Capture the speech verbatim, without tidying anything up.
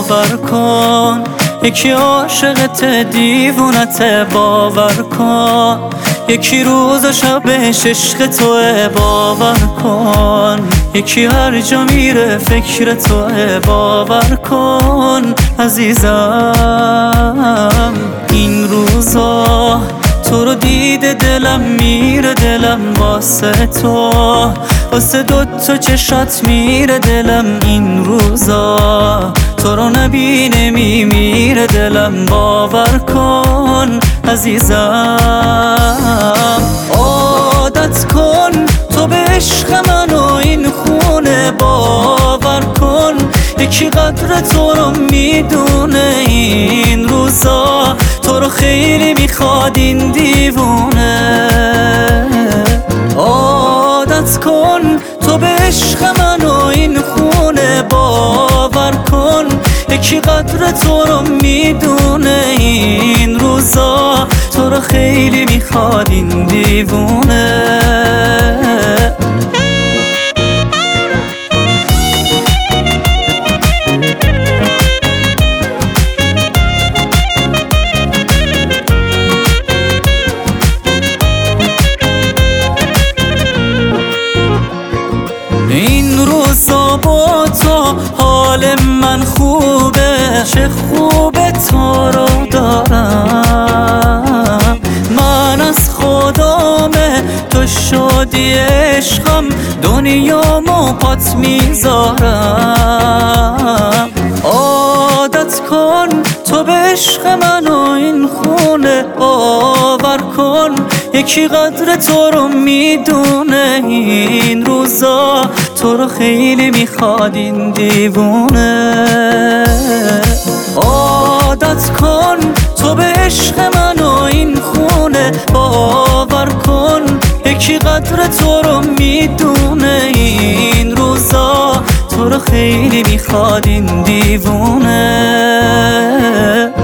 باور کن، یکی عاشقت دیوونت باور کن، یکی روز و شبش عشق توه باور کن، یکی هر جا میره فکر توه باور کن عزیزم. این روزا تو رو دیده دلم میره، دلم واسه تو، واسه دوتا چشات میره دلم. این روزا تو رو نبینه میمیره دلم باور کن عزیزم. عادت کن تو به عشق من و این خونه باور کن، یکی قدر تو رو میدونه. این روزا تو رو خیلی میخواد این دیوونه. عادت کن تو به عشق من و این خونه باور کن، یکی قدر تو رو میدونه. این روزا تو رو خیلی میخواد این دیوونه. این روزا با تو حال من خوبه، چه خوبه تو رو دارم. من از خدامه تو شدی عشقم، دنیامو پات میذارم. عادت کن تو به عشق من و این خونه باور کن، یکی قدر تو رو میدونه. این روزا تو رو خیلی میخواد این دیوونه. عادت کن تو به عشق من و این خونه باور کن، یکی قدر تو رو میدونه. این روزا تو رو خیلی میخواد این دیوونه.